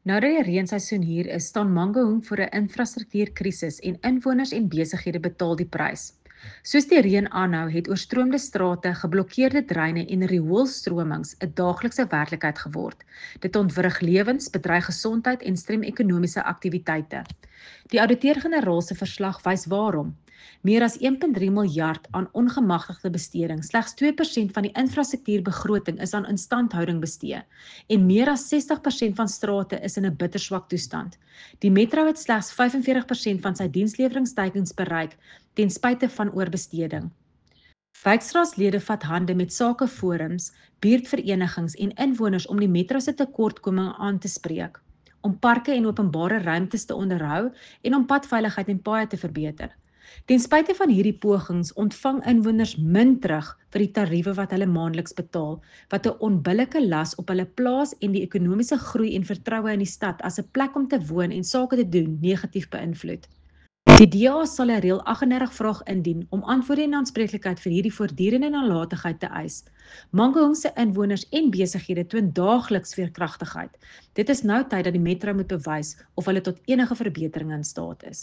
Nou dat die reenseisoen hier is, staan Mangaung voor 'n infrastruktuurkrisis en inwoners en besighede betaal die prys. Soos die reën aanhou, het oorstroomde strate, geblokkeerde dreine en rioolstromings 'n daaglikse werklikheid geword. Dit ontwrig lewens, bedreig gesondheid en strem ekonomiese aktiwiteite. Die ouditeur-generaal se verslag wys waarom. Meer as 1,3 miljard aan ongemagtigde besteding, slegs 2% van die infrastruktuurbegroting is aan instandhouding bestee en meer as 60% van strate is in 'n bitterswak toestand. Die metro het slegs 45% van sy diensleweringsteikens bereik ten spyte van oorbesteding. Wijkraadslede vat hande met sakeforums, buurtverenigings en inwoners om die metro se tekortkominge aan te spreek, om parke en openbare ruimtes te onderhou en om padveiligheid en paaie te verbeter. Ten spyte van hierdie pogings ontvang inwoners min terug vir die tariewe wat hulle maandeliks betaal, wat 'n onbillike las op hulle plaas en die ekonomiese groei en vertroue in die stad as 'n plek om te woon en sake te doen negatief beïnvloed. Die DA sal 'n reël 38 vraag indien om antwoorde en aanspreeklikheid vir hierdie voortdurende nalatigheid te eis. Mangaung se inwoners en besighede toon daagliks veerkragtigheid. Dit is nou tyd dat die metro moet bewys of hulle tot enige verbetering in staat is.